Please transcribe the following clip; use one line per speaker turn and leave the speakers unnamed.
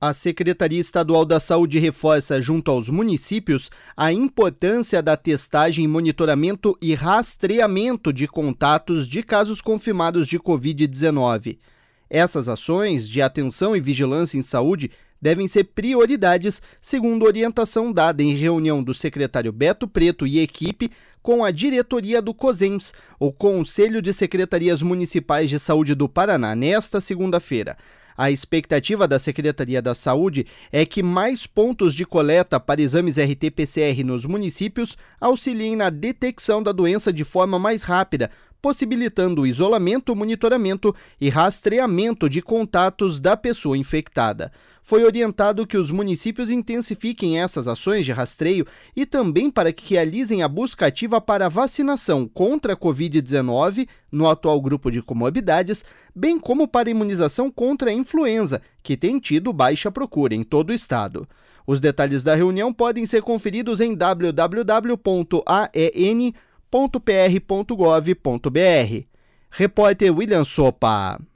A Secretaria Estadual da Saúde reforça, junto aos municípios, a importância da testagem, monitoramento e rastreamento de contatos de casos confirmados de Covid-19. Essas ações de atenção e vigilância em saúde devem ser prioridades, segundo orientação dada em reunião do secretário Beto Preto e equipe com a diretoria do COSEMS, o Conselho de Secretarias Municipais de Saúde do Paraná, nesta segunda-feira. A expectativa da Secretaria da Saúde é que mais pontos de coleta para exames RT-PCR nos municípios auxiliem na detecção da doença de forma mais rápida, possibilitando o isolamento, monitoramento e rastreamento de contatos da pessoa infectada. Foi orientado que os municípios intensifiquem essas ações de rastreio e também para que realizem a busca ativa para a vacinação contra a Covid-19 no atual grupo de comorbidades, bem como para a imunização contra a influenza, que tem tido baixa procura em todo o estado. Os detalhes da reunião podem ser conferidos em www.aen.pr.gov.br. Repórter William Sopa.